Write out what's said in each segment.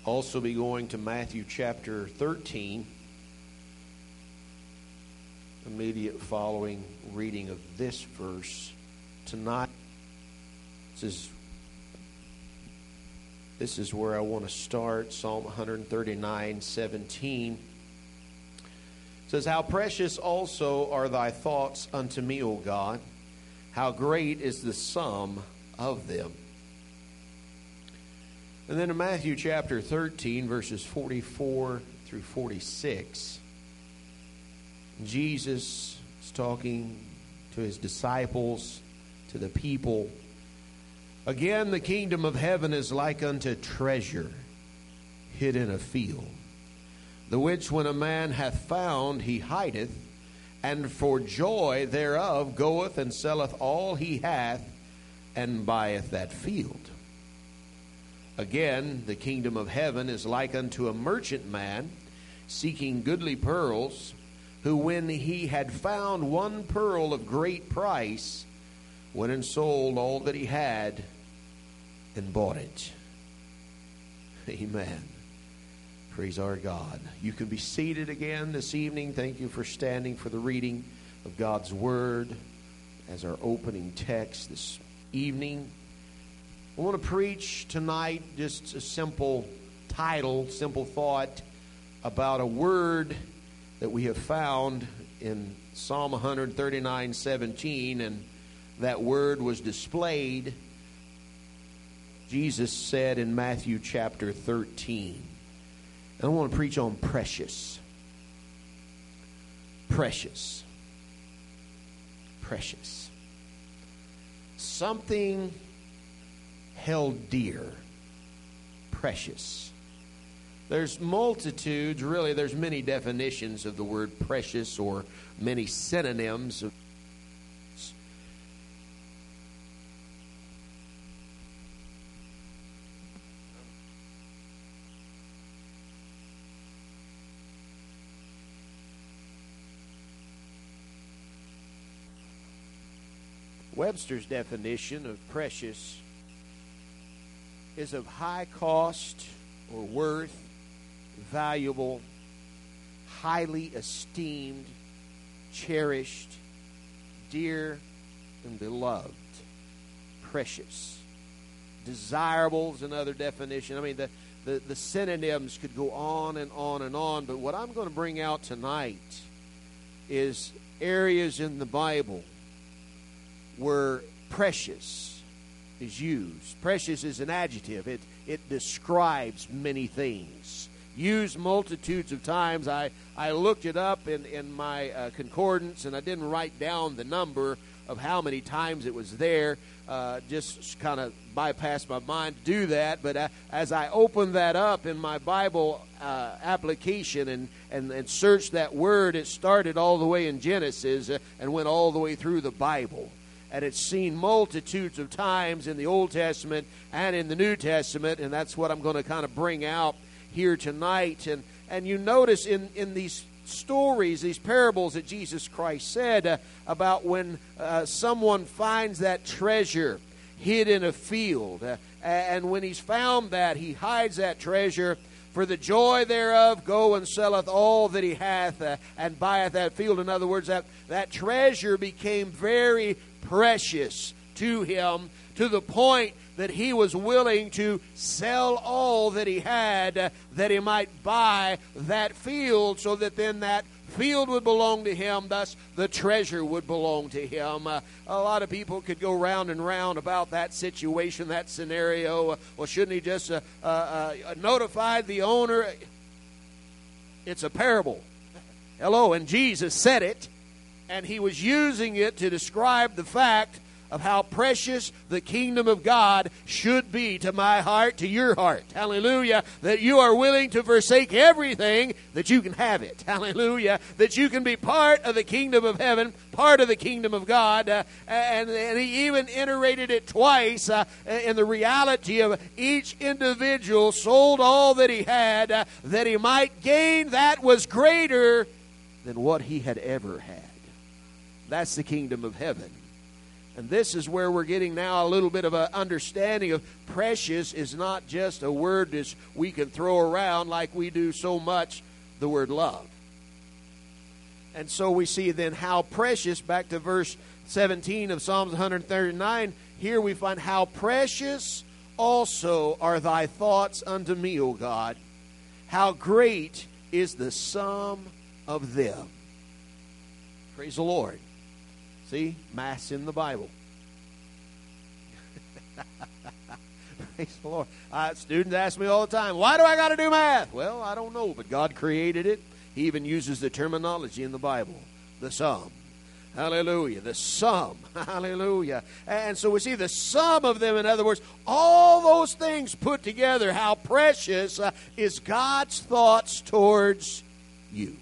also be going to Matthew chapter 13, immediate following reading of this verse tonight. This is where I want to start. Psalm 139:17 says, "How precious also are thy thoughts unto me, O God! How great is the sum of them." And then in Matthew chapter 13, verses 44 through 46, Jesus is talking to his disciples, to the people. "Again, the kingdom of heaven is like unto treasure hid in a field, the which when a man hath found, he hideth, and for joy thereof goeth and selleth all he hath, and buyeth that field. Again, the kingdom of heaven is like unto a merchant man seeking goodly pearls, who when he had found one pearl of great price, went and sold all that he had and bought it." Amen. Praise our God. You can be seated again this evening. Thank you for standing for the reading of God's Word as our opening text this evening. I want to preach tonight just a simple title, simple thought about a word that we have found in Psalm 139:17, and that word was displayed, Jesus said, in Matthew chapter 13. And I want to preach on precious. Precious. Precious. Something held dear. Precious. There's multitudes, really, there's many definitions of the word precious, or many synonyms of Webster's definition of precious is of high cost or worth, valuable, highly esteemed, cherished, dear, and beloved. Precious. Desirable is another definition. I mean, the synonyms could go on and on and on, but what I'm going to bring out tonight is areas in the Bible where precious is used. Precious is an adjective. It describes many things. Used multitudes of times. I looked it up in my concordance, and I didn't write down the number of how many times it was there. Just kind of bypassed my mind to do that. But as I opened that up in my Bible application and searched that word, it started all the way in Genesis and went all the way through the Bible. And it's seen multitudes of times in the Old Testament and in the New Testament, and that's what I'm going to kind of bring out here tonight. And you notice in these stories, these parables that Jesus Christ said about when someone finds that treasure hid in a field, and when he's found that, he hides that treasure. For the joy thereof go and selleth all that he hath, and buyeth that field. In other words, that treasure became very precious to him, to the point that he was willing to sell all that he had, that he might buy that field, so that then that field would belong to him, thus the treasure would belong to him. A lot of people could go round and round about that situation, that scenario. Well, shouldn't he just notify the owner? It's a parable. Hello, and Jesus said it, and he was using it to describe the fact of how precious the kingdom of God should be to my heart, to your heart. Hallelujah. That you are willing to forsake everything that you can have it. Hallelujah. That you can be part of the kingdom of heaven, part of the kingdom of God. And he even iterated it twice in the reality of each individual sold all that he had, that he might gain that was greater than what he had ever had. That's the kingdom of heaven. And this is where we're getting now a little bit of an understanding of precious is not just a word that we can throw around like we do so much the word love. And so we see then how precious, back to verse 17 of Psalms 139, here we find how precious also are thy thoughts unto me, O God. How great is the sum of them. Praise the Lord. See, math's in the Bible. Praise the Lord. Students ask me all the time, why do I got to do math? Well, I don't know, but God created it. He even uses the terminology in the Bible, the sum. Hallelujah. The sum. Hallelujah. And so we see the sum of them, in other words, all those things put together, how precious is God's thoughts towards you.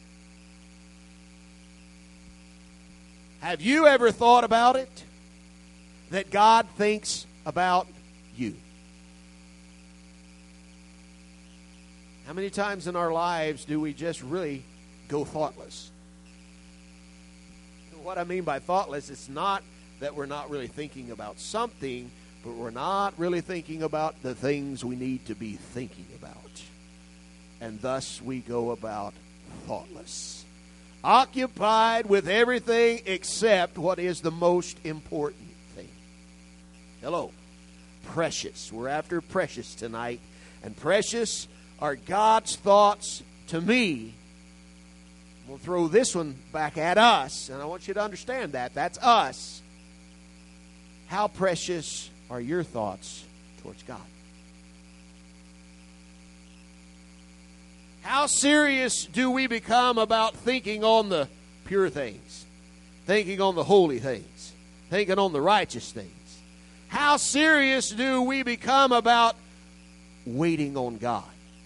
Have you ever thought about it? That God thinks about you. How many times in our lives do we just really go thoughtless? What I mean by thoughtless, it's not that we're not really thinking about something, but we're not really thinking about the things we need to be thinking about. And thus we go about thoughtless. Occupied with everything except what is the most important thing. Hello. Precious. We're after precious tonight. And precious are God's thoughts to me. We'll throw this one back at us, and I want you to understand that. That's us. How precious are your thoughts towards God? How serious do we become about thinking on the pure things, thinking on the holy things, thinking on the righteous things? How serious do we become about waiting on God?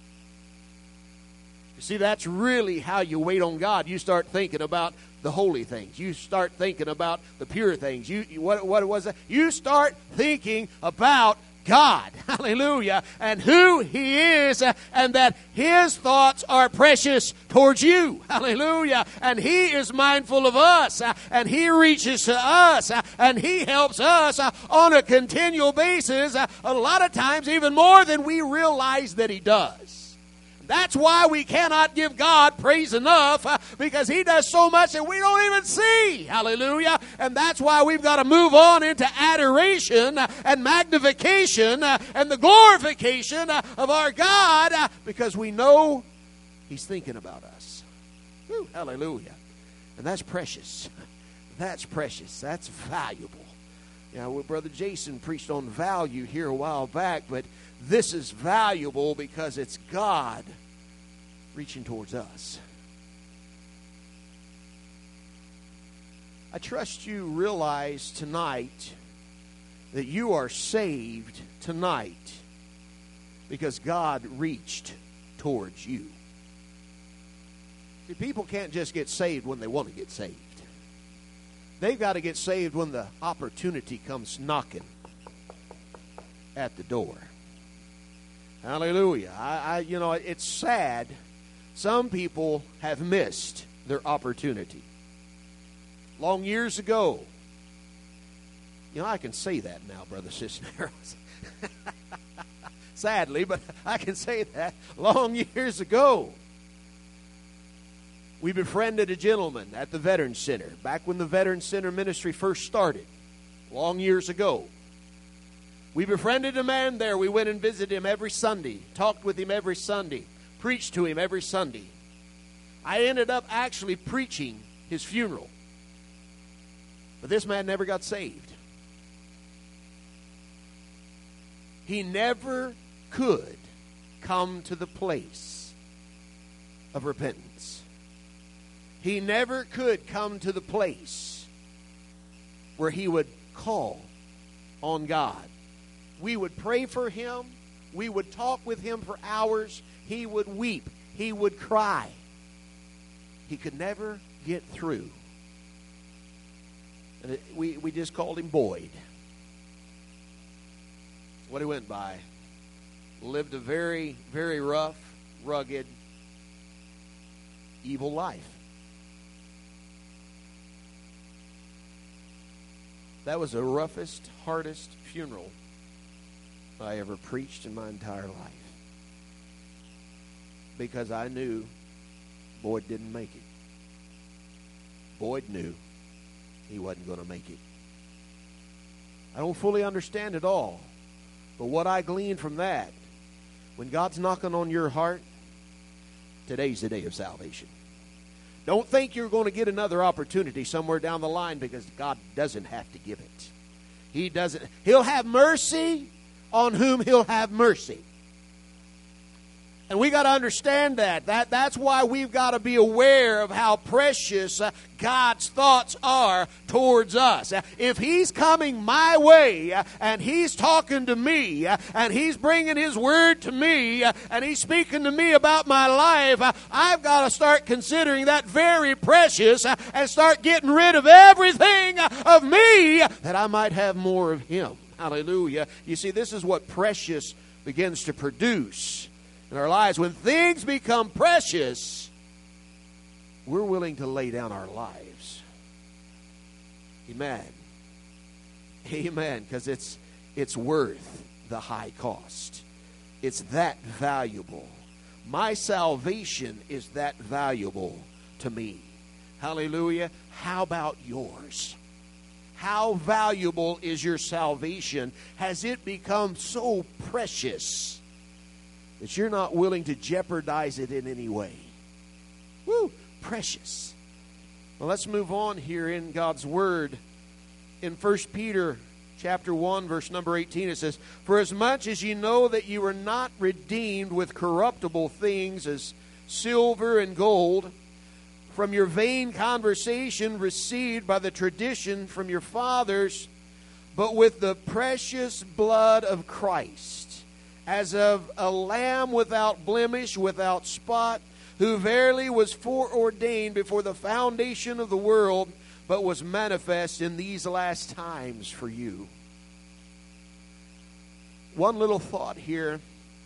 You see, that's really how you wait on God. You start thinking about the holy things. You start thinking about the pure things. What was that? You start thinking about God. Hallelujah. And who He is, and that His thoughts are precious towards you. Hallelujah. And He is mindful of us, and He reaches to us, and He helps us on a continual basis, a lot of times even more than we realize that He does. That's why we cannot give God praise enough, because He does so much that we don't even see. Hallelujah. And that's why we've got to move on into adoration and magnification and the glorification of our God, because we know He's thinking about us. Woo, hallelujah. And that's precious. That's precious. That's valuable. Well, Brother Jason preached on value here a while back, but this is valuable because it's God reaching towards us. I trust you realize tonight that you are saved tonight because God reached towards you. See, people can't just get saved when they want to get saved. They've got to get saved when the opportunity comes knocking at the door. Hallelujah. It's sad. Some people have missed their opportunity. Long years ago, I can say that now, Brother Cisneros. Sadly, but I can say that. Long years ago, we befriended a gentleman at the Veterans Center, back when the Veterans Center ministry first started, long years ago. We befriended a man there. We went and visited him every Sunday, talked with him every Sunday, preached to him every Sunday. I ended up actually preaching his funeral. But this man never got saved. He never could come to the place of repentance. He never could come to the place where he would call on God. We would pray for him. We would talk with him for hours. He would weep. He would cry. He could never get through. And we just called him Boyd. What he went by. Lived a very, very rough, rugged, evil life. That was the roughest, hardest funeral I ever preached in my entire life. Because I knew Boyd didn't make it. Boyd knew he wasn't going to make it. I don't fully understand it all. But what I gleaned from that, when God's knocking on your heart, today's the day of salvation. Don't think you're going to get another opportunity somewhere down the line, because God doesn't have to give it. He doesn't. He'll have mercy on whom He'll have mercy. And we got to understand that. That's why we've got to be aware of how precious God's thoughts are towards us. If He's coming my way and He's talking to me and He's bringing His word to me and He's speaking to me about my life, I've got to start considering that very precious and start getting rid of everything of me that I might have more of Him. Hallelujah. You see, this is what precious begins to produce in our lives. When things become precious, we're willing to lay down our lives. Amen. Amen. Because it's worth the high cost. It's that valuable. My salvation is that valuable to me. Hallelujah. How about yours? How valuable is your salvation? Has it become so precious that you're not willing to jeopardize it in any way? Woo! Precious. Well, let's move on here in God's Word. In 1 Peter chapter 1, verse number 18, it says, "For as much as ye know that you were not redeemed with corruptible things as silver and gold, from your vain conversation received by the tradition from your fathers, but with the precious blood of Christ, as of a lamb without blemish, without spot, who verily was foreordained before the foundation of the world, but was manifest in these last times for you." One little thought here.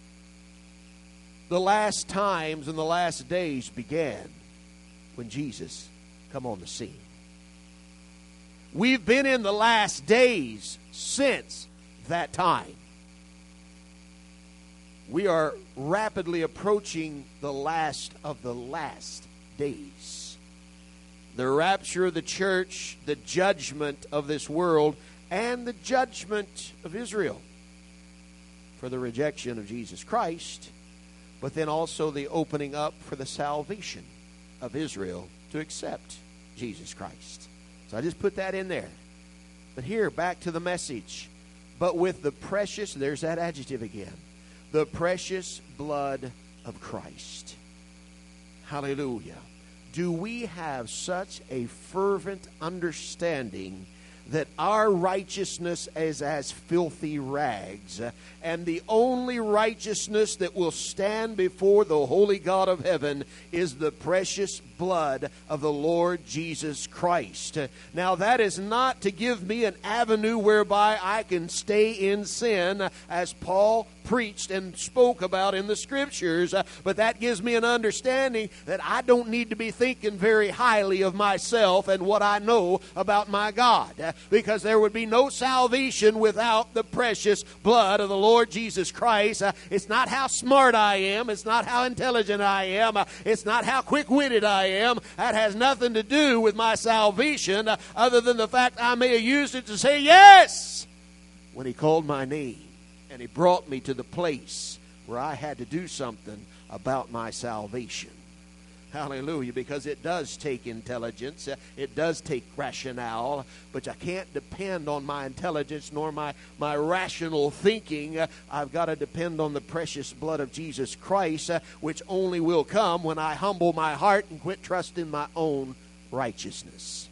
The last times and the last days began when Jesus come on the scene. We've been in the last days since that time. We are rapidly approaching the last of the last days. The rapture of the church, the judgment of this world, and the judgment of Israel for the rejection of Jesus Christ, but then also the opening up for the salvation of Israel to accept Jesus Christ. So I just put that in there. But here, back to the message. But with the precious, there's that adjective again, the precious blood of Christ. Hallelujah. Do we have such a fervent understanding that our righteousness is as filthy rags, and the only righteousness that will stand before the holy God of heaven is the precious blood of the Lord Jesus Christ? Now, that is not to give me an avenue whereby I can stay in sin, as Paul preached and spoke about in the Scriptures, but that gives me an understanding that I don't need to be thinking very highly of myself and what I know about my God, because there would be no salvation without the precious blood of the Lord Jesus Christ. It's not how smart I am. It's not how intelligent I am. It's not how quick-witted I am. That has nothing to do with my salvation, other than the fact I may have used it to say yes when He called my name and He brought me to the place where I had to do something about my salvation. Hallelujah. Because it does take intelligence. It does take rationale. But I can't depend on my intelligence nor my rational thinking. I've got to depend on the precious blood of Jesus Christ, which only will come when I humble my heart and quit trusting my own righteousness.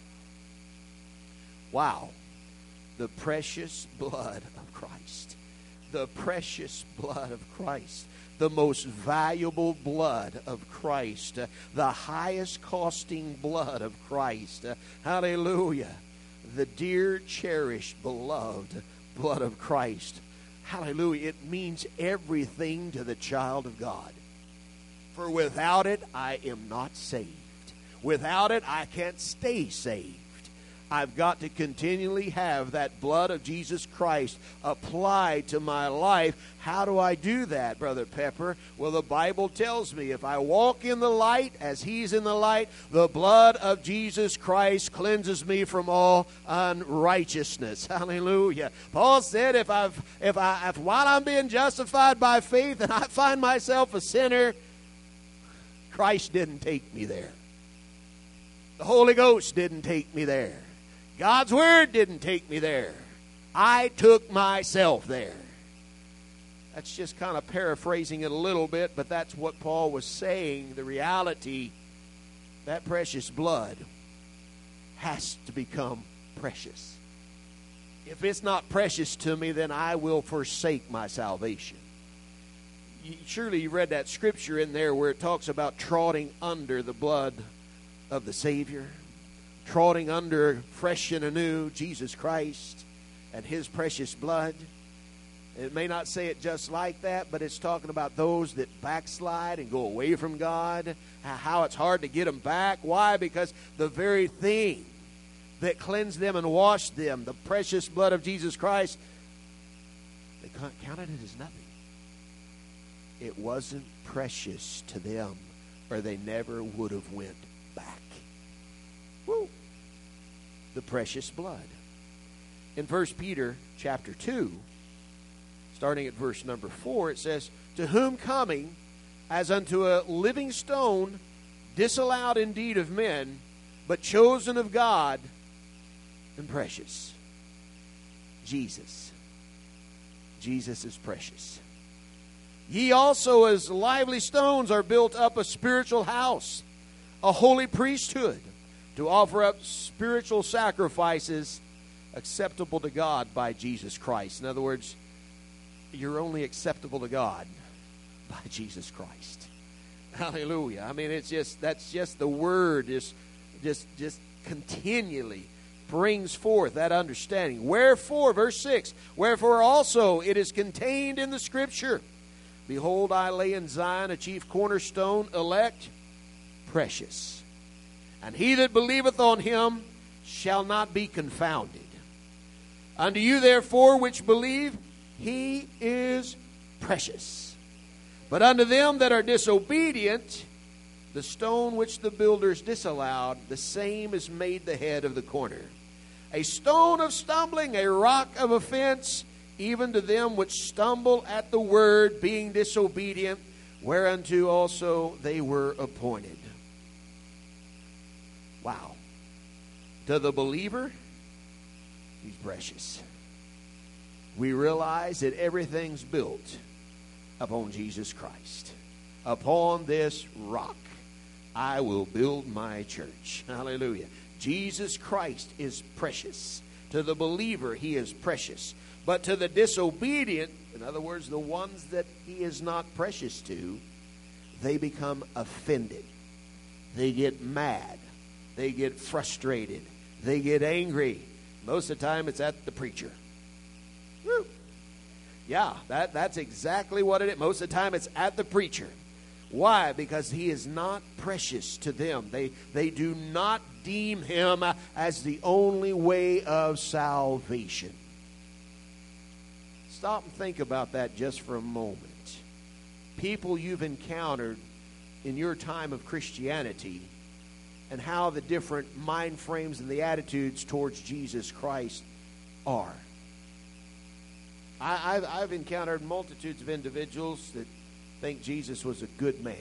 Wow. The precious blood of Christ. The precious blood of Christ. The most valuable blood of Christ, the highest costing blood of Christ. Hallelujah. The dear, cherished, beloved blood of Christ. Hallelujah. It means everything to the child of God. For without it, I am not saved. Without it, I can't stay saved. I've got to continually have that blood of Jesus Christ applied to my life. How do I do that, Brother Pepper? Well, the Bible tells me if I walk in the light as He's in the light, the blood of Jesus Christ cleanses me from all unrighteousness. Hallelujah. Paul said, if while I'm being justified by faith and I find myself a sinner, Christ didn't take me there. The Holy Ghost didn't take me there. God's Word didn't take me there. I took myself there. That's just kind of paraphrasing it a little bit, but that's what Paul was saying. The reality, that precious blood has to become precious. If it's not precious to me, then I will forsake my salvation. Surely you read that scripture in there where it talks about trotting under the blood of the Savior, trotting under fresh and anew Jesus Christ and His precious blood. It may not say it just like that, but it's talking about those that backslide and go away from God, how it's hard to get them back. Why? Because the very thing that cleansed them and washed them, the precious blood of Jesus Christ, they counted it as nothing. It wasn't precious to them, or they never would have went back. Woo! The precious blood. In 1 Peter chapter 2, starting at verse number 4, it says, "To whom coming as unto a living stone, disallowed indeed of men, but chosen of God and precious." Jesus. Jesus is precious. "Ye also as lively stones are built up a spiritual house, a holy priesthood, to offer up spiritual sacrifices acceptable to God by Jesus Christ." In other words, you're only acceptable to God by Jesus Christ. Hallelujah. I mean, that's just the word just continually brings forth that understanding. Wherefore, verse 6, "Wherefore also it is contained in the Scripture, Behold, I lay in Zion a chief cornerstone, elect, precious. And he that believeth on Him shall not be confounded. Unto you therefore which believe, He is precious. But unto them that are disobedient, the stone which the builders disallowed, the same is made the head of the corner. A stone of stumbling, a rock of offense, even to them which stumble at the word, being disobedient, whereunto also they were appointed." Wow. To the believer, he's precious. We realize that everything's built upon Jesus Christ. Upon this rock, I will build my church. Hallelujah. Jesus Christ is precious. To the believer, He is precious. But to the disobedient, in other words, the ones that He is not precious to, they become offended. They get mad. They get frustrated. They get angry. Most of the time, it's at the preacher. Woo. Yeah, that's exactly what it is. Most of the time, it's at the preacher. Why? Because he is not precious to them. They do not deem him as the only way of salvation. Stop and think about that just for a moment. People you've encountered in your time of Christianity and how the different mind frames and the attitudes towards Jesus Christ are. I've encountered multitudes of individuals that think Jesus was a good man.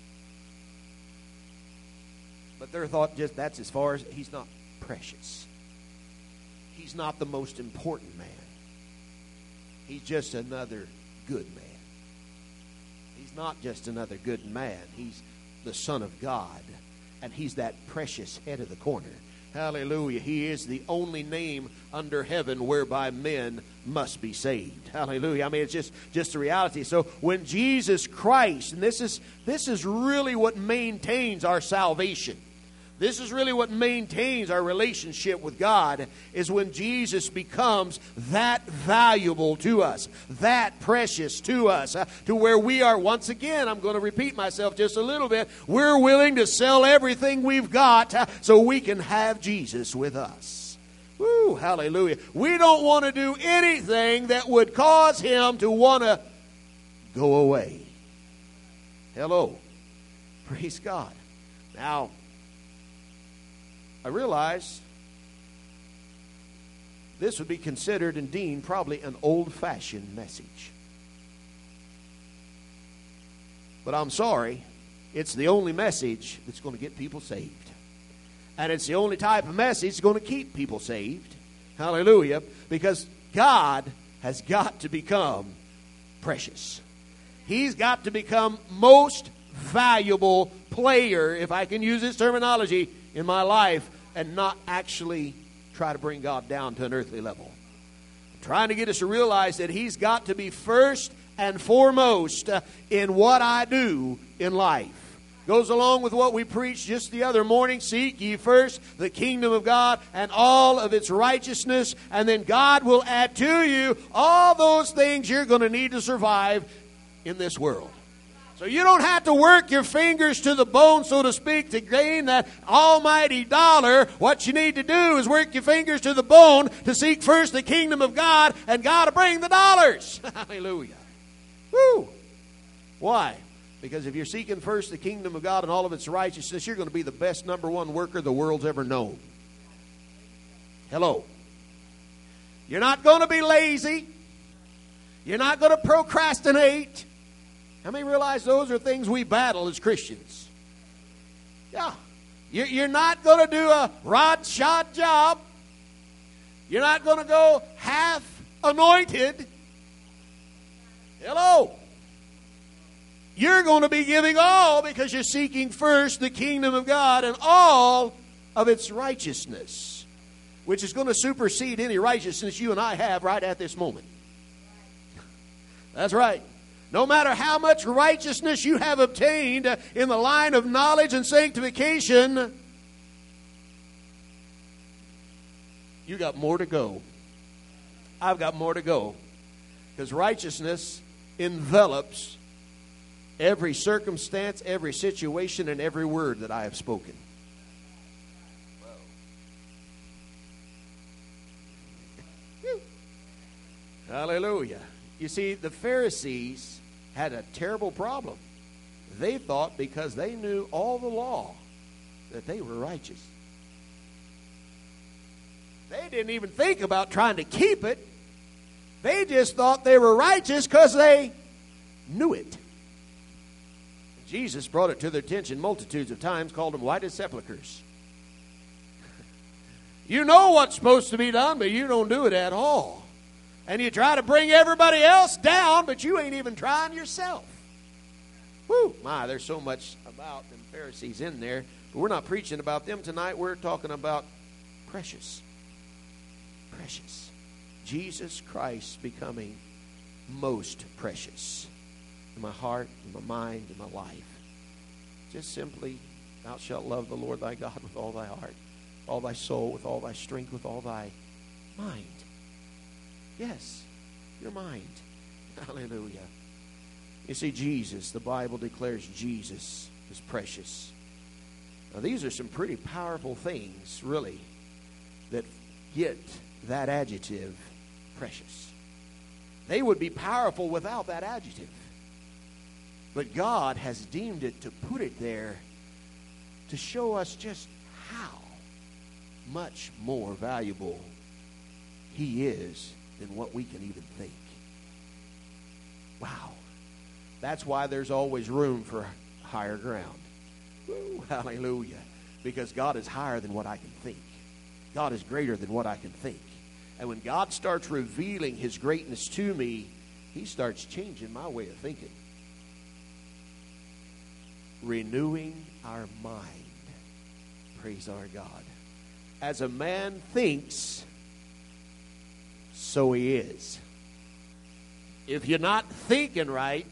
But their thought just that's as far as he's not precious. He's not the most important man. He's just another good man. He's not just another good man. He's the Son of God. And He's that precious head of the corner. Hallelujah. He is the only name under heaven whereby men must be saved. Hallelujah. I mean, it's just the reality. So when Jesus Christ, and this is really what maintains our salvation. This is really what maintains our relationship with God, is when Jesus becomes that valuable to us, that precious to us, to where we are, once again, I'm going to repeat myself just a little bit, we're willing to sell everything we've got so we can have Jesus with us. Woo, hallelujah. We don't want to do anything that would cause him to want to go away. Hello. Praise God. Now, I realize this would be considered and deemed probably an old-fashioned message. But I'm sorry, it's the only message that's going to get people saved. And it's the only type of message that's going to keep people saved. Hallelujah. Because God has got to become precious. He's got to become most valuable player, if I can use this terminology, in my life, and not actually try to bring God down to an earthly level. I'm trying to get us to realize that He's got to be first and foremost in what I do in life. Goes along with what we preached just the other morning. Seek ye first the kingdom of God and all of its righteousness, and then God will add to you all those things you're going to need to survive in this world. So you don't have to work your fingers to the bone, so to speak, to gain that almighty dollar. What you need to do is work your fingers to the bone to seek first the kingdom of God, and God will bring the dollars. Hallelujah. Woo! Why? Because if you're seeking first the kingdom of God and all of its righteousness, you're going to be the best number one worker the world's ever known. Hello. You're not going to be lazy. You're not going to procrastinate. How many realize those are things we battle as Christians? Yeah. You're not going to do a rod-shod job. You're not going to go half anointed. Hello. You're going to be giving all because you're seeking first the kingdom of God and all of its righteousness, which is going to supersede any righteousness you and I have right at this moment. That's right. No matter how much righteousness you have obtained in the line of knowledge and sanctification, you got more to go. I've got more to go. Because righteousness envelops every circumstance, every situation, and every word that I have spoken. Hallelujah. You see, the Pharisees had a terrible problem. They thought because they knew all the law that they were righteous. They didn't even think about trying to keep it. They just thought they were righteous because they knew it. Jesus brought it to their attention multitudes of times, called them white as sepulchres. You know what's supposed to be done, but you don't do it at all. And you try to bring everybody else down, but you ain't even trying yourself. Whew, my, there's so much about them Pharisees in there. But we're not preaching about them tonight. We're talking about precious. Precious. Jesus Christ becoming most precious in my heart, in my mind, in my life. Just simply, thou shalt love the Lord thy God with all thy heart, all thy soul, with all thy strength, with all thy mind. Yes, your mind. Hallelujah. You see, Jesus, the Bible declares Jesus is precious. Now, these are some pretty powerful things, really, that get that adjective, precious. They would be powerful without that adjective. But God has deemed it to put it there to show us just how much more valuable He is than what we can even think. Wow. That's why there's always room for higher ground. Woo, hallelujah. Because God is higher than what I can think. God is greater than what I can think. And when God starts revealing His greatness to me, He starts changing my way of thinking. Renewing our mind. Praise our God. As a man thinks, so he is. If you're not thinking right,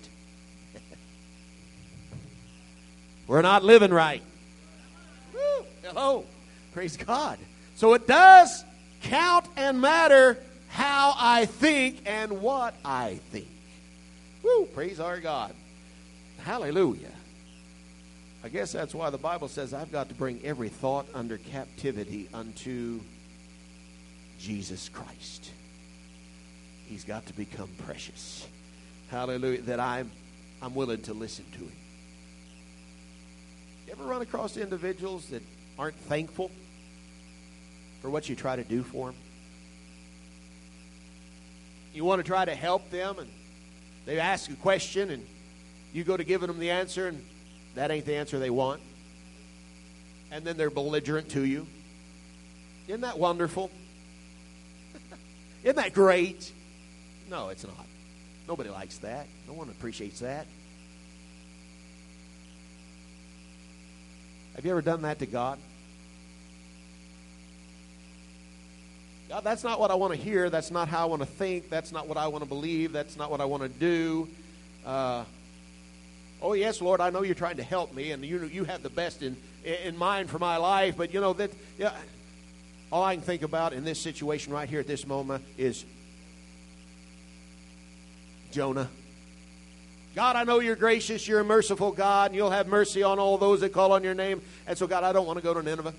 we're not living right. Woo, hello. Praise God. So it does count and matter how I think and what I think. Woo, praise our God. Hallelujah. I guess that's why the Bible says I've got to bring every thought under captivity unto Jesus Christ. He's got to become precious. Hallelujah. That I'm willing to listen to him. You ever run across individuals that aren't thankful for what you try to do for them? You want to try to help them, and they ask a question, and you go to giving them the answer, and that ain't the answer they want. And then they're belligerent to you. Isn't that wonderful? Isn't that great? No, it's not. Nobody likes that. No one appreciates that. Have you ever done that to God? God, that's not what I want to hear. That's not how I want to think. That's not what I want to believe. That's not what I want to do. Oh, yes, Lord, I know you're trying to help me, and you have the best in mind for my life. But, all I can think about in this situation right here at this moment is Jonah. God, I know you're gracious, you're a merciful God, and you'll have mercy on all those that call on your name. And so, God, I don't want to go to Nineveh.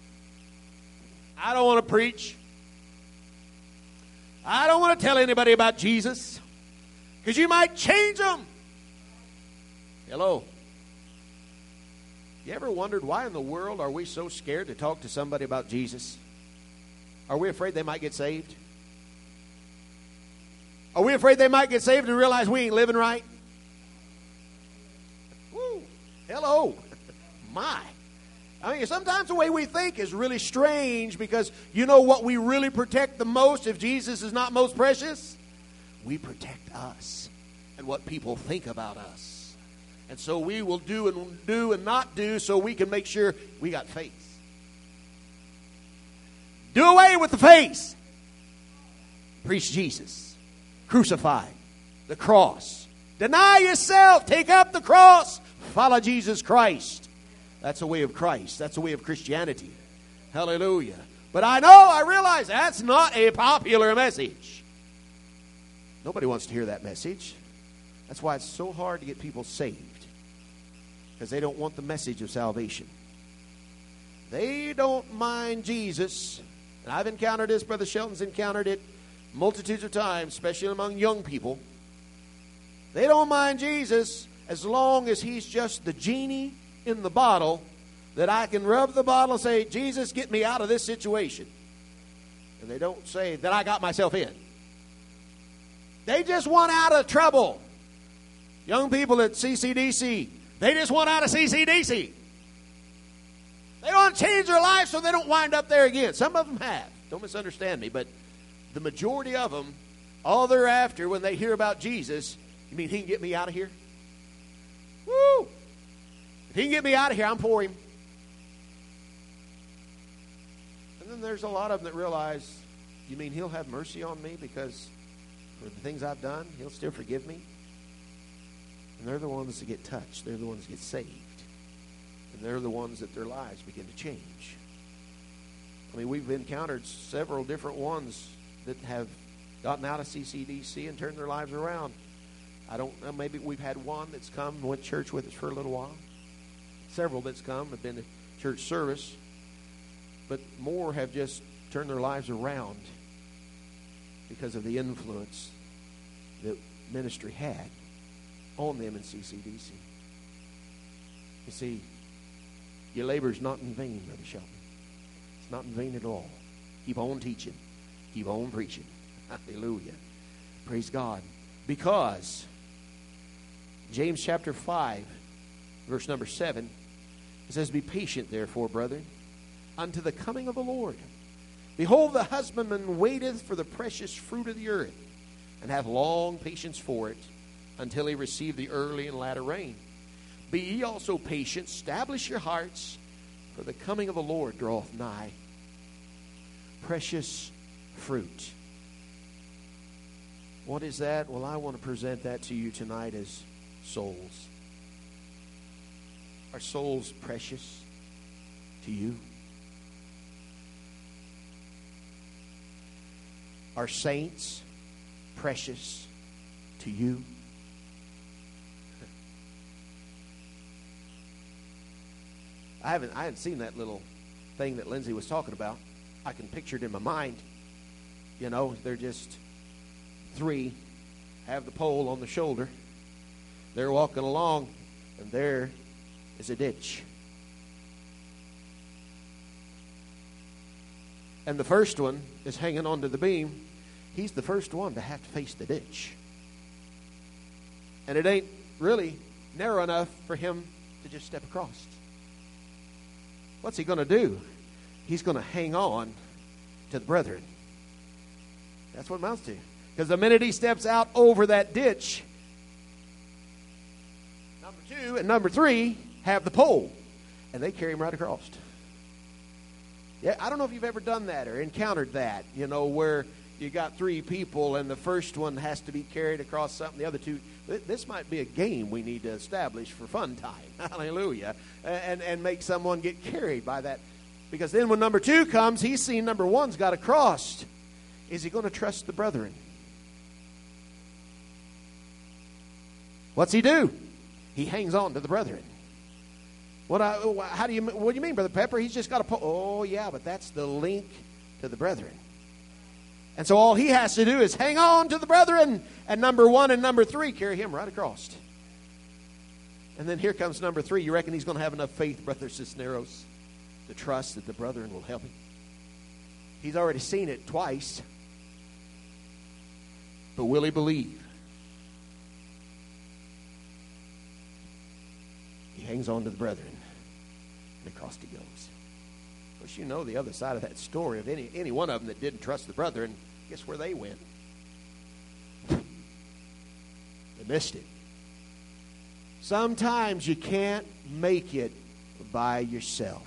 I don't want to preach. I don't want to tell anybody about Jesus, because you might change them. Hello. You ever wondered why in the world are we so scared to talk to somebody about Jesus? Are we afraid they might get saved? Are we afraid they might get saved and realize we ain't living right? Woo. Hello. My. I mean, sometimes the way we think is really strange, because you know what we really protect the most if Jesus is not most precious? We protect us and what people think about us. And so we will do and not do so we can make sure we got faith. Do away with the face. Preach Jesus. Crucified. The cross. Deny yourself. Take up the cross. Follow Jesus Christ. That's the way of Christ. That's the way of Christianity. Hallelujah. But I realize that's not a popular message. Nobody wants to hear that message. That's why it's so hard to get people saved. Because they don't want the message of salvation. They don't mind Jesus. And I've encountered this. Brother Shelton's encountered it multitudes of times, especially among young people. They don't mind Jesus as long as he's just the genie in the bottle that I can rub the bottle and say, Jesus, get me out of this situation. And they don't say that I got myself in. They just want out of trouble. Young people at CCDC, they just want out of CCDC. They want to change their life so they don't wind up there again. Some of them have. Don't misunderstand me, but the majority of them, all they're after when they hear about Jesus, you mean he can get me out of here? Woo! If he can get me out of here, I'm for him. And then there's a lot of them that realize, you mean he'll have mercy on me because for the things I've done, he'll still forgive me? And they're the ones that get touched. They're the ones that get saved. And they're the ones that their lives begin to change. I mean, we've encountered several different ones that have gotten out of CCDC and turned their lives around. I don't know, maybe we've had one that's come and went to church with us for a little while. Several that's come have been to church service. But more have just turned their lives around because of the influence that ministry had on them in CCDC. You see, your labor is not in vain, Brother Shelton. It's not in vain at all. Keep on teaching. Keep on preaching. Hallelujah. Praise God. Because James chapter 5, verse number 7, it says, be patient, therefore, brethren, unto the coming of the Lord. Behold, the husbandman waiteth for the precious fruit of the earth, and hath long patience for it, until he receive the early and latter rain. Be ye also patient, establish your hearts, for the coming of the Lord draweth nigh. Precious fruit. What is that? Well, I want to present that to you tonight as souls. Are souls precious to you? Are saints precious to you? I haven't seen that little thing that Lindsay was talking about. I can picture it in my mind. You know, they're just three, have the pole on the shoulder. They're walking along, and there is a ditch. And the first one is hanging onto the beam. He's the first one to have to face the ditch. And it ain't really narrow enough for him to just step across. What's he going to do? He's going to hang on to the brethren. That's what it amounts to. Because the minute he steps out over that ditch, number 2 and number 3 have the pole. And they carry him right across. Yeah, I don't know if you've ever done that or encountered that, you know, where you got 3 people and the first one has to be carried across something. The other 2, this might be a game we need to establish for fun time. Hallelujah. And make someone get carried by that. Because then when number 2 comes, he's seen number 1's got across. Is he going to trust the brethren? What's he do? He hangs on to the brethren. What do you mean, Brother Pepper? He's just got to oh, yeah, but that's the link to the brethren. And so all he has to do is hang on to the brethren. And number 1 and number 3 carry him right across. And then here comes number 3. You reckon he's going to have enough faith, Brother Cisneros, to trust that the brethren will help him? He's already seen it twice. But will he believe? He hangs on to the brethren, and across he goes. Of course, you know the other side of that story of any one of them that didn't trust the brethren. Guess where they went? They missed it. Sometimes you can't make it by yourself.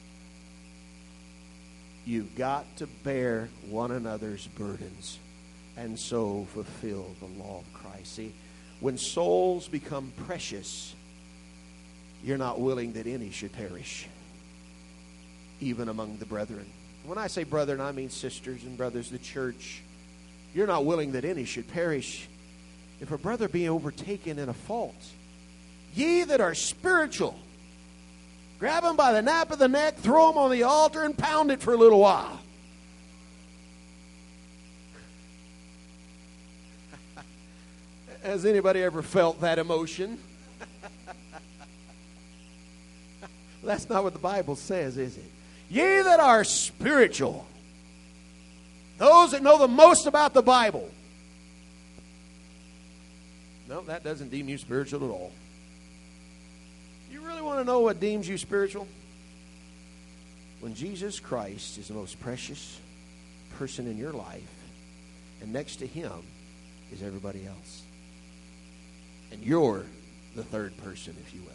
You've got to bear one another's burdens and so fulfill the law of Christ. See, when souls become precious, you're not willing that any should perish, even among the brethren. When I say brethren, I mean sisters and brothers, the church. You're not willing that any should perish. If a brother be overtaken in a fault, ye that are spiritual, grab him by the nape of the neck, throw him on the altar, and pound it for a little while. Has anybody ever felt that emotion? That's not what the Bible says, is it? Ye that are spiritual, those that know the most about the Bible. No, that doesn't deem you spiritual at all. You really want to know what deems you spiritual? When Jesus Christ is the most precious person in your life, and next to him is everybody else. And you're the third person, if you will.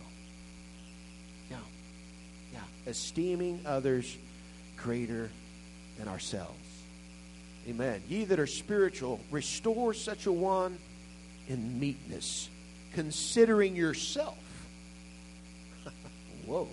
Yeah. Esteeming others greater than ourselves. Amen. Ye that are spiritual, restore such a one in meekness, considering yourself. Whoa.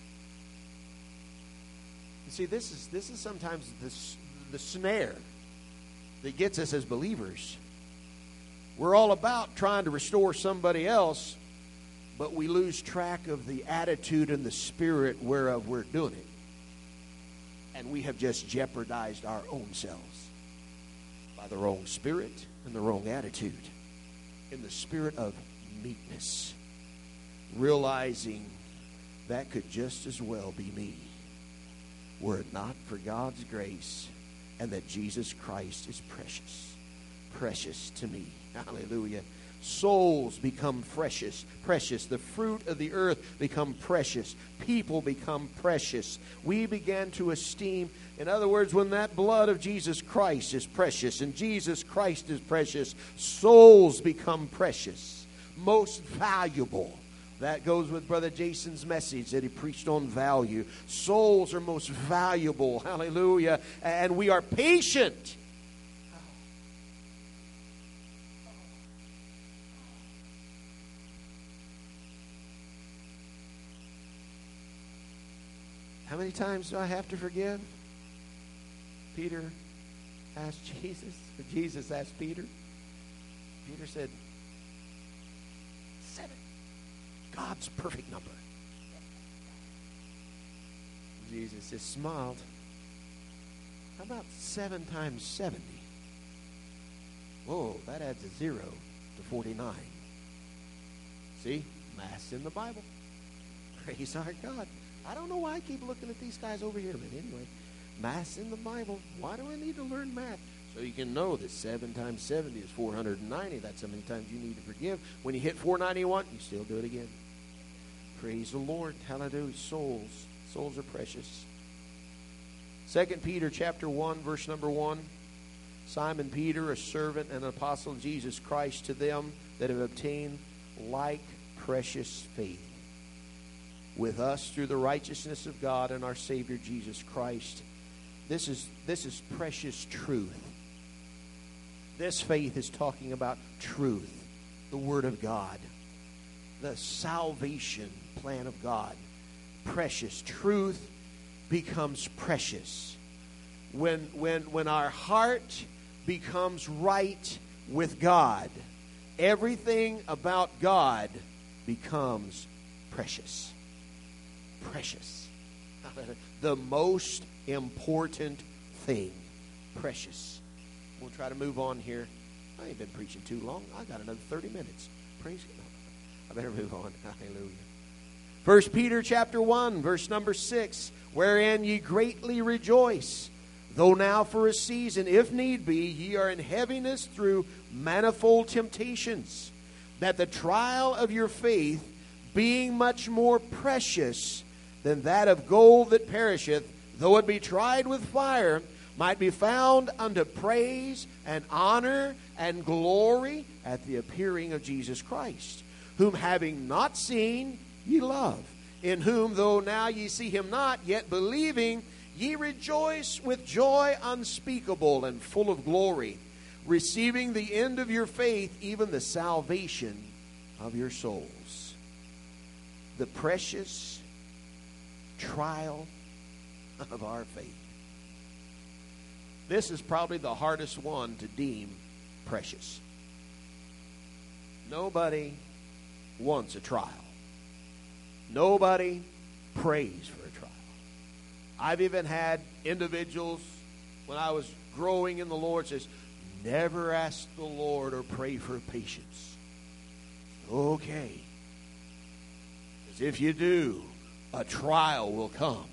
You see, this is sometimes the snare that gets us as believers. We're all about trying to restore somebody else, but we lose track of the attitude and the spirit whereof we're doing it. And we have just jeopardized our own selves by the wrong spirit and the wrong attitude. In the spirit of meekness, realizing that could just as well be me, were it not for God's grace and that Jesus Christ is precious to me. Hallelujah. Souls become precious. The fruit of the earth become precious. People become precious. We began to esteem, in other words, when that blood of Jesus Christ is precious and Jesus Christ is precious, souls become precious, most valuable. That goes with Brother Jason's message that he preached on value. Souls are most valuable. Hallelujah. And we are patient. How many times do I have to forgive? Peter asked Jesus, or Jesus asked Peter. Peter said, 7. God's perfect number. Jesus just smiled. How about 7 times 70? Whoa, that adds a 0 to 49. See? Math's in the Bible. Praise our God. I don't know why I keep looking at these guys over here, but anyway, math's in the Bible. Why do I need to learn math? So you can know that 7 times 70 is 490. That's how many times you need to forgive. When you hit 491, you still do it again. Praise the Lord. Hallelujah. Souls are precious. 2 Peter chapter 1, verse number 1. Simon Peter, a servant and an apostle of Jesus Christ, to them that have obtained like precious faith with us through the righteousness of God and our Savior Jesus Christ. This is precious truth. This faith is talking about truth, the Word of God, the salvation plan of God. Precious. Truth becomes precious. When our heart becomes right with God, everything about God becomes precious. Precious. The most important thing. Precious. We'll try to move on here. I ain't been preaching too long. I got another 30 minutes. Praise God. I better move on. Hallelujah. 1 Peter chapter 1, verse number 6. Wherein ye greatly rejoice, though now for a season, if need be, ye are in heaviness through manifold temptations, that the trial of your faith, being much more precious than that of gold that perisheth, though it be tried with fire, might be found unto praise and honor and glory at the appearing of Jesus Christ, whom having not seen, ye love, in whom, though now ye see him not, yet believing, ye rejoice with joy unspeakable and full of glory, receiving the end of your faith, even the salvation of your souls. The precious trial of our faith. This is probably the hardest one to deem precious. Nobody wants a trial. Nobody prays for a trial. I've even had individuals, when I was growing in the Lord, says, never ask the Lord or pray for patience. Okay. Because if you do, a trial will come.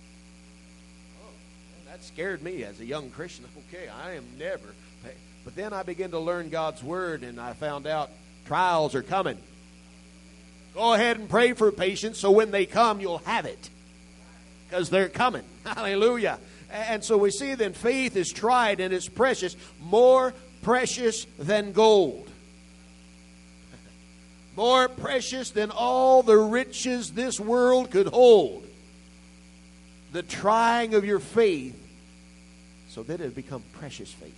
That scared me as a young Christian. Okay, I am never. But then I began to learn God's Word, and I found out trials are coming. Go ahead and pray for patience, so when they come, you'll have it. Because they're coming. Hallelujah. And so we see then faith is tried and it's precious, more precious than gold. More precious than all the riches this world could hold. The trying of your faith, so that it become precious faith.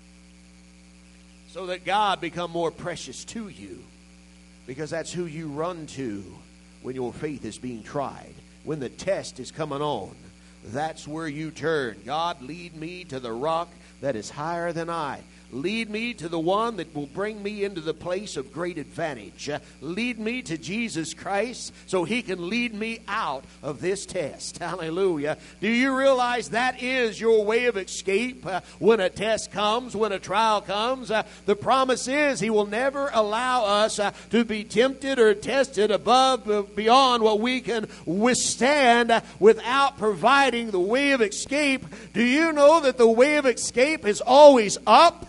So that God become more precious to you. Because that's who you run to when your faith is being tried. When the test is coming on, that's where you turn. God, lead me to the rock that is higher than I. Lead me to the one that will bring me into the place of great advantage. Lead me to Jesus Christ so he can lead me out of this test. Hallelujah. Do you realize that is your way of escape when a test comes, when a trial comes? The promise is he will never allow us to be tempted or tested beyond what we can withstand without providing the way of escape. Do you know that the way of escape is always up?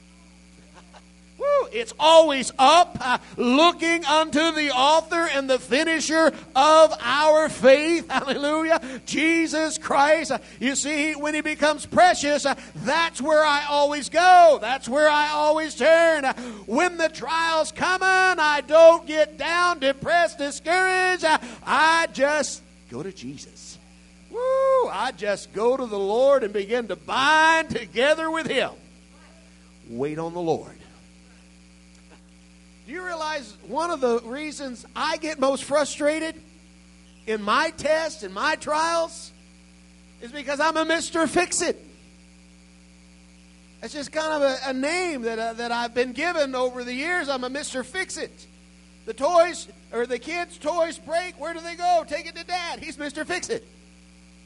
It's always up, looking unto the author and the finisher of our faith. Hallelujah. Jesus Christ. You see, when he becomes precious, that's where I always go. That's where I always turn. When the trial's coming, I don't get down, depressed, discouraged. I just go to Jesus. I just go to the Lord and begin to bind together with him. Wait on the Lord. Do you realize one of the reasons I get most frustrated in my tests and my trials is because I'm a Mr. Fix-It. It's just kind of a name that I've been given over the years. I'm a Mr. Fix-It. The toys or the kids' toys break. Where do they go? Take it to Dad. He's Mr. Fix-It.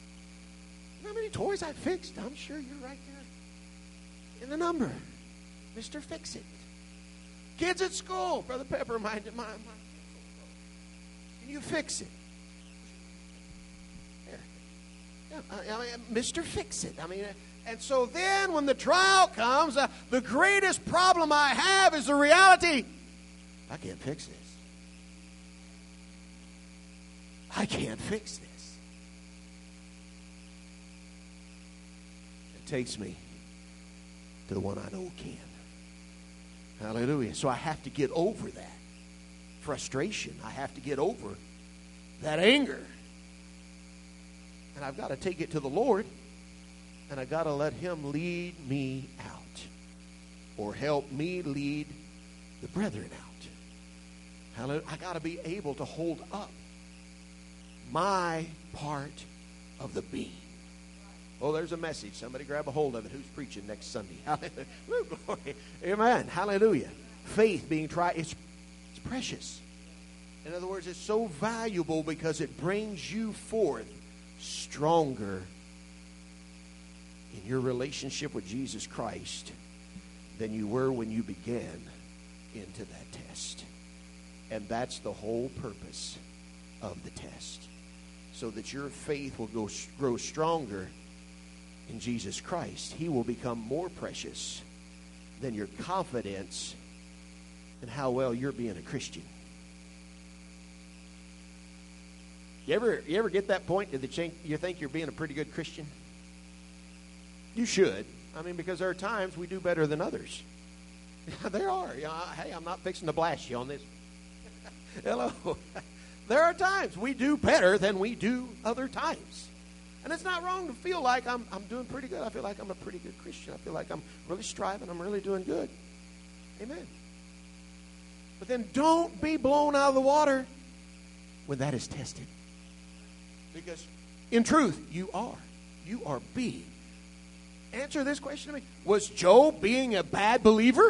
You know how many toys I fixed? I'm sure you're right there in the number. Mr. Fix-It. Kids at school, Brother Pepper reminded my can you fix it? Mr. Fix-It. And so then when the trial comes, the greatest problem I have is the reality, I can't fix this. I can't fix this. It takes me to the one I know can. Hallelujah. So I have to get over that frustration. I have to get over that anger. And I've got to take it to the Lord, and I've got to let Him lead me out, or help me lead the brethren out. Hallelujah. I got to be able to hold up my part of the beam. Oh, there's a message. Somebody grab a hold of it. Who's preaching next Sunday? Hallelujah. Woo, glory. Amen. Hallelujah. Faith being tried, it's precious. In other words, it's so valuable because it brings you forth stronger in your relationship with Jesus Christ than you were when you began into that test. And that's the whole purpose of the test. So that your faith will grow stronger in Jesus Christ. He will become more precious than your confidence in how well you're being a Christian. You ever get that point that you think you're being a pretty good Christian? You should. Because there are times we do better than others. There are. Hey, I'm not fixing to blast you on this. Hello. There are times we do better than we do other times. And it's not wrong to feel like I'm doing pretty good. I feel like I'm a pretty good Christian. I feel like I'm really striving. I'm really doing good. Amen. But then don't be blown out of the water when that is tested. Because in truth, you are. You are being. Answer this question to me. Was Job being a bad believer?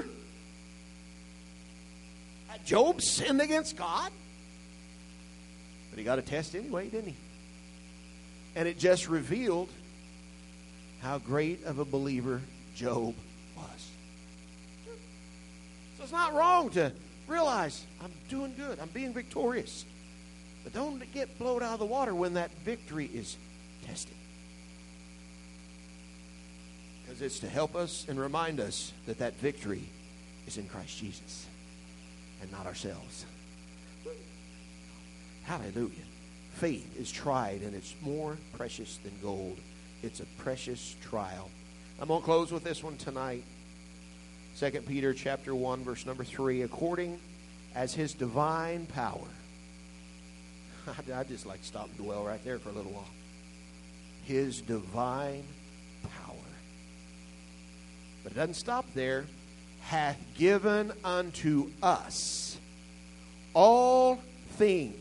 Had Job sinned against God? But he got a test anyway, didn't he? And it just revealed how great of a believer Job was. So it's not wrong to realize I'm doing good. I'm being victorious. But don't get blown out of the water when that victory is tested. Because it's to help us and remind us that that victory is in Christ Jesus and not ourselves. Hallelujah. Faith is tried, and it's more precious than gold. It's a precious trial. I'm going to close with this one tonight. 2 Peter chapter 1, verse number 3. According as His divine power. I'd just like to stop and dwell right there for a little while. His divine power. But it doesn't stop there. Hath given unto us all things.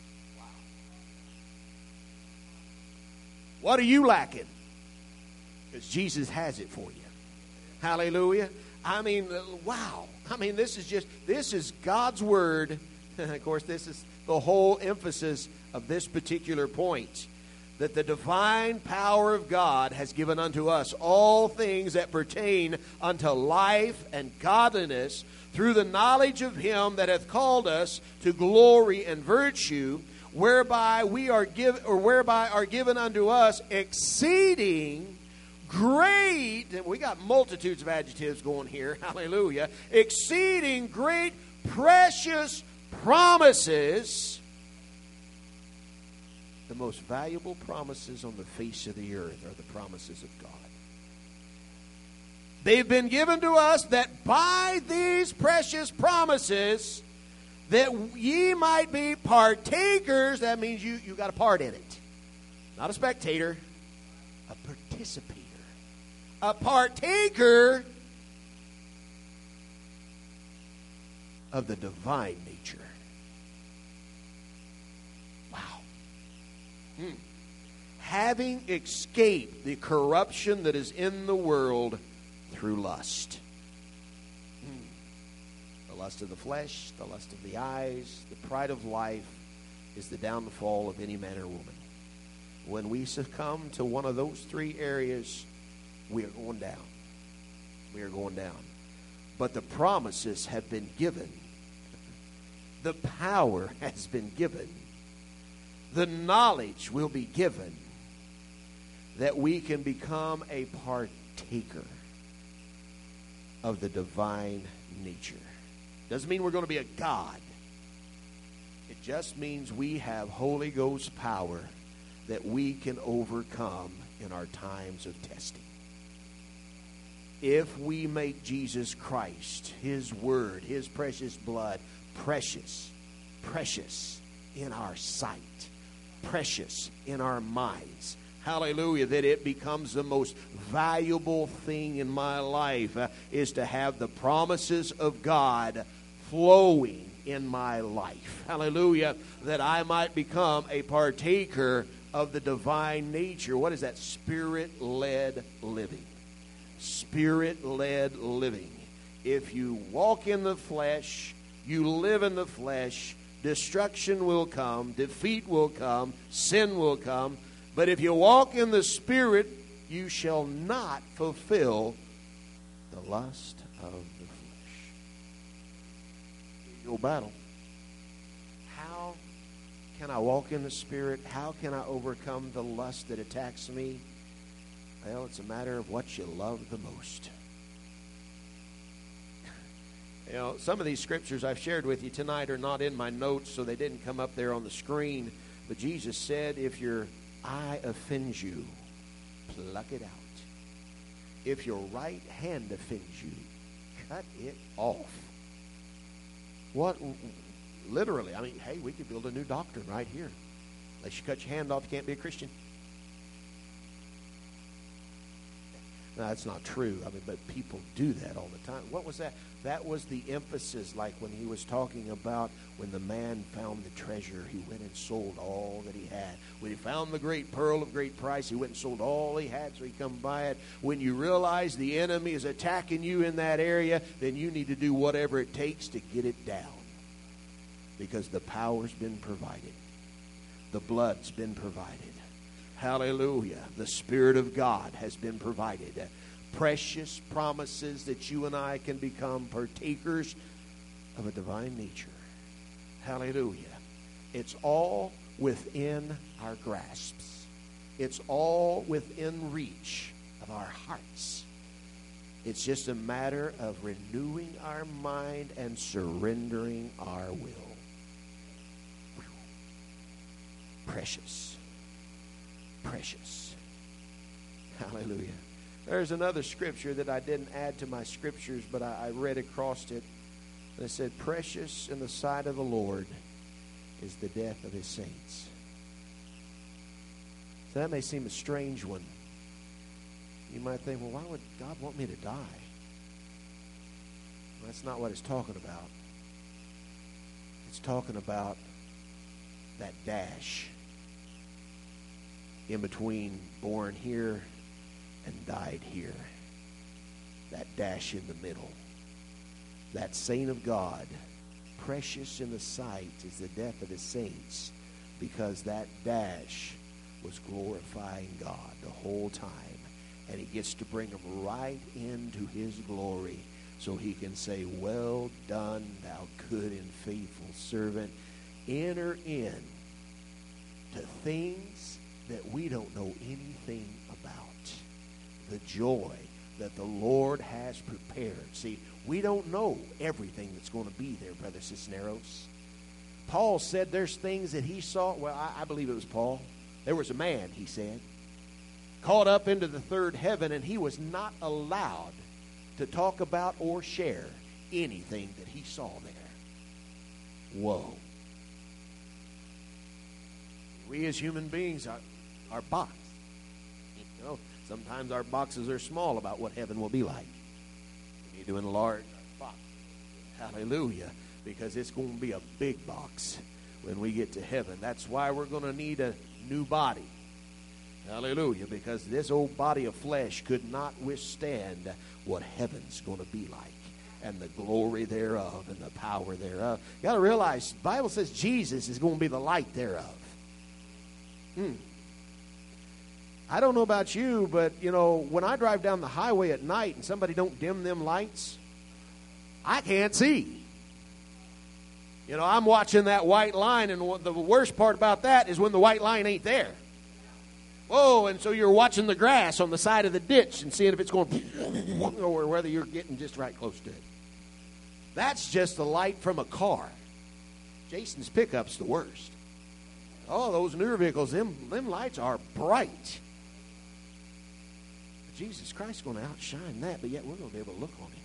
What are you lacking? Because Jesus has it for you. Hallelujah. Wow. This is God's word. Of course, this is the whole emphasis of this particular point. That the divine power of God has given unto us all things that pertain unto life and godliness through the knowledge of Him that hath called us to glory and virtue, whereby are given unto us exceeding great, and we got multitudes of adjectives going here, hallelujah, exceeding great precious promises. The most valuable promises on the face of the earth are the promises of God. They've been given to us that by these precious promises that ye might be partakers. That means you got a part in it. Not a spectator, a participator. A partaker of the divine nature. Wow. Having escaped the corruption that is in the world through lust. The lust of the flesh, the lust of the eyes, the pride of life is the downfall of any man or woman. When we succumb to one of those three areas, we are going down. We are going down. But the promises have been given. The power has been given. The knowledge will be given that we can become a partaker of the divine nature. Doesn't mean we're going to be a God. It just means we have Holy Ghost power that we can overcome in our times of testing. If we make Jesus Christ, His Word, His precious blood, precious in our sight, precious in our minds, hallelujah, that it becomes the most valuable thing in my life is to have the promises of God flowing in my life. Hallelujah, that I might become a partaker of the divine nature. What is that? Spirit-led living. Spirit-led living. If you walk in the flesh, you live in the flesh, destruction will come, defeat will come, sin will come. But if you walk in the Spirit, you shall not fulfill the lust of the flesh. Your battle. How can I walk in the Spirit? How can I overcome the lust that attacks me? Well, it's a matter of what you love the most. You know, some of these scriptures I've shared with you tonight are not in my notes, so they didn't come up there on the screen. But Jesus said, if your eye offends you, pluck it out. If your right hand offends you, cut it off. What? Literally, I mean, hey, we could build a new doctrine right here. Unless you cut your hand off, you can't be a Christian. No, that's not true. I mean, but people do that all the time. What was that? That was the emphasis, like when he was talking about when the man found the treasure, he went and sold all that he had. When he found the great pearl of great price, he went and sold all he had so he come buy it. When you realize the enemy is attacking you in that area, then you need to do whatever it takes to get it down. Because the power's been provided. The blood's been provided. Hallelujah. The Spirit of God has been provided. Precious promises that you and I can become partakers of a divine nature. Hallelujah. It's all within our grasps. It's all within reach of our hearts. It's just a matter of renewing our mind and surrendering our will. Precious. Precious. Hallelujah. There's another scripture that I didn't add to my scriptures, but I read across it. And it said, precious in the sight of the Lord is the death of His saints. So that may seem a strange one. You might think, well, why would God want me to die? Well, that's not what it's talking about. It's talking about that dash in between born here and died here. That dash in the middle. That saint of God, precious in the sight is the death of His saints, because that dash was glorifying God the whole time. And He gets to bring them right into His glory so He can say, well done, thou good and faithful servant. Enter in to things that we don't know anything about. The joy that the Lord has prepared. See, we don't know everything that's going to be there, Brother Cisneros. Paul said there's things that he saw. Well, I believe it was Paul. There was a man, he said, caught up into the third heaven, and he was not allowed to talk about or share anything that he saw there. Whoa. We as human beings are boxed. You know, sometimes our boxes are small about what heaven will be like. We need to enlarge our box. Hallelujah. Because it's going to be a big box when we get to heaven. That's why we're going to need a new body. Hallelujah. Because this old body of flesh could not withstand what heaven's going to be like, and the glory thereof and the power thereof. You got to realize, the Bible says Jesus is going to be the light thereof. I don't know about you, but, you know, when I drive down the highway at night and somebody don't dim them lights, I can't see. You know, I'm watching that white line, and the worst part about that is when the white line ain't there. Whoa, and so you're watching the grass on the side of the ditch and seeing if it's going or whether you're getting just right close to it. That's just the light from a car. Jason's pickup's the worst. Oh, those newer vehicles, them lights are bright. But Jesus Christ is going to outshine that, but yet we're going to be able to look on him.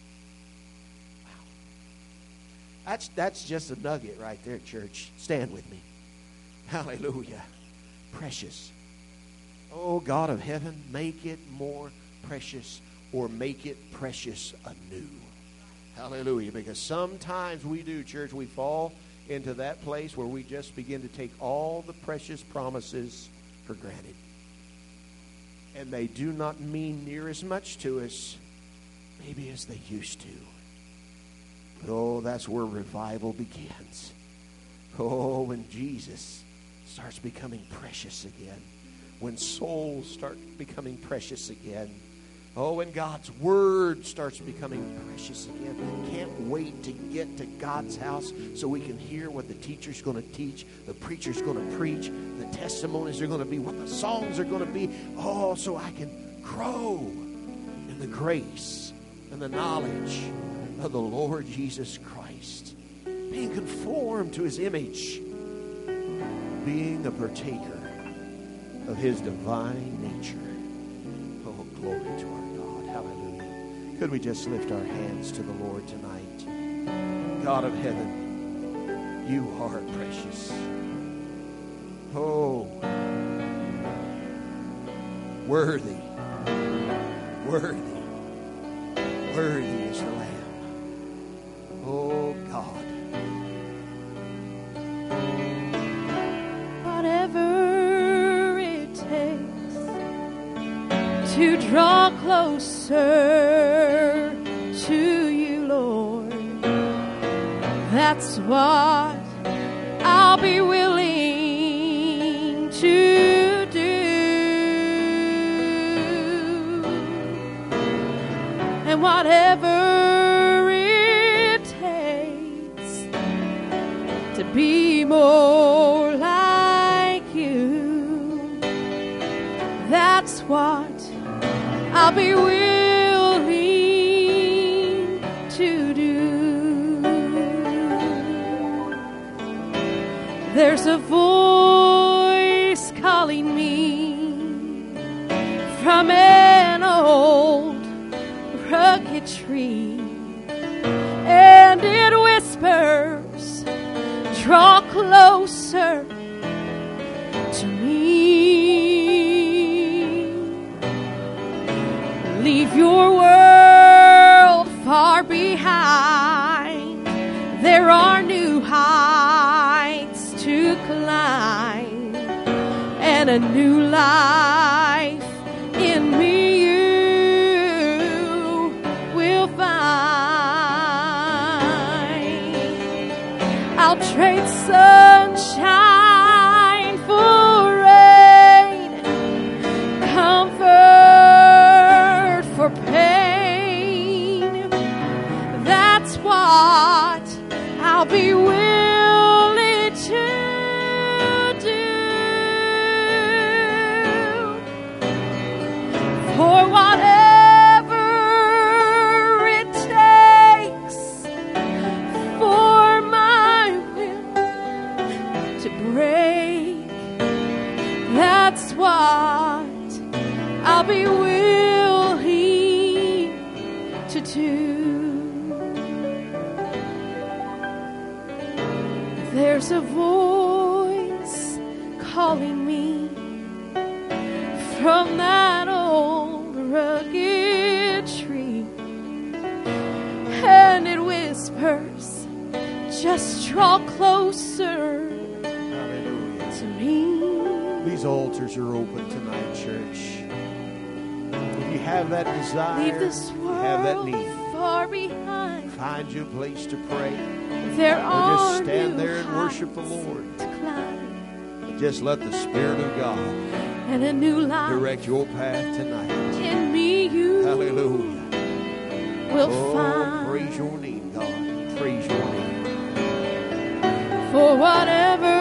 Wow. That's just a nugget right there, church. Stand with me. Hallelujah. Precious. Oh, God of heaven, make it more precious, or make it precious anew. Hallelujah. Because sometimes we do, church, we fall into that place where we just begin to take all the precious promises for granted. And they do not mean near as much to us, maybe as they used to. But oh, that's where revival begins. Oh, when Jesus starts becoming precious again. When souls start becoming precious again. Oh, when God's Word starts becoming precious again. Can't wait to get to God's house so we can hear what the teacher's going to teach, the preacher's going to preach, the testimonies are going to be, what the songs are going to be. Oh, so I can grow in the grace and the knowledge of the Lord Jesus Christ. Being conformed to His image. Being a partaker of His divine nature. Oh, glory to our God. Hallelujah. Could we just lift our hands to the Lord tonight? God of heaven, you are precious. Oh, worthy, worthy, worthy is the Lamb. Oh, God. Whatever it takes to draw closer to you, Lord, that's what I'll be willing to do. And whatever it takes to be more like you, that's what I'll be willing to do. There's a voice calling me from an old rugged tree, and it whispers, draw closer to me. Leave your world far behind. There are new heights to climb, and a new life in me you will find. I'll trade sunshine for rain, comfort for pain. That's what I'll be willing to do. For whatever it takes for my will to break, that's what I'll be willing to do. There's a voice calling me from that old rugged tree, and it whispers, just draw closer to me. These altars are open tonight, church. If you have that desire, Leave this if you have that world need, far behind. find you a place to pray. There Or are just stand new there and worship the heights Lord. to climb, But just let the Spirit of God and a new life direct your path tonight. in me you Hallelujah. will Oh, find. praise your name, God. Praise your name. For whatever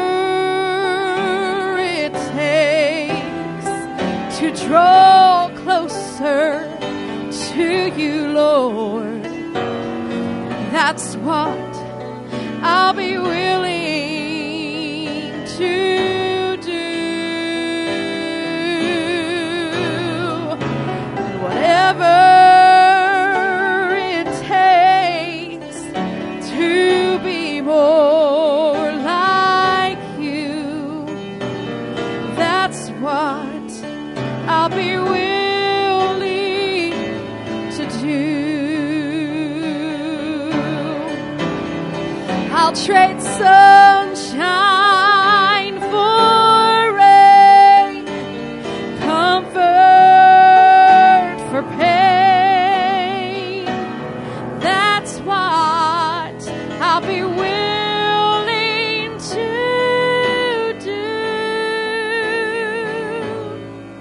it takes to draw closer to you, Lord, that's what I'll be willing to do. And whatever it takes to be more like you, that's what I'll be willing to do. I'll trade some